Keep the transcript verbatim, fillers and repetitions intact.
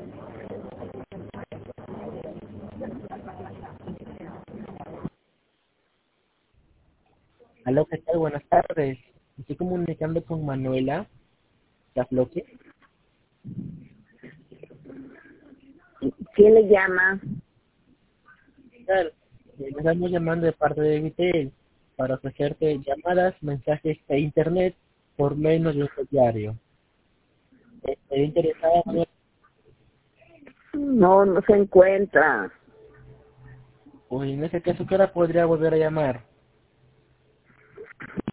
Aló, ¿qué tal? Buenas tardes. Estoy comunicando con Manuela Zafloque. ¿Quién le llama? ¿Qué tal? Eh, Le estamos llamando de parte de Vitel para ofrecerte llamadas, mensajes e internet por menos de un diario. ¿Estaría interesada, Manuela? No, no se encuentra. Pues en ese caso, ¿qué hora podría volver a llamar?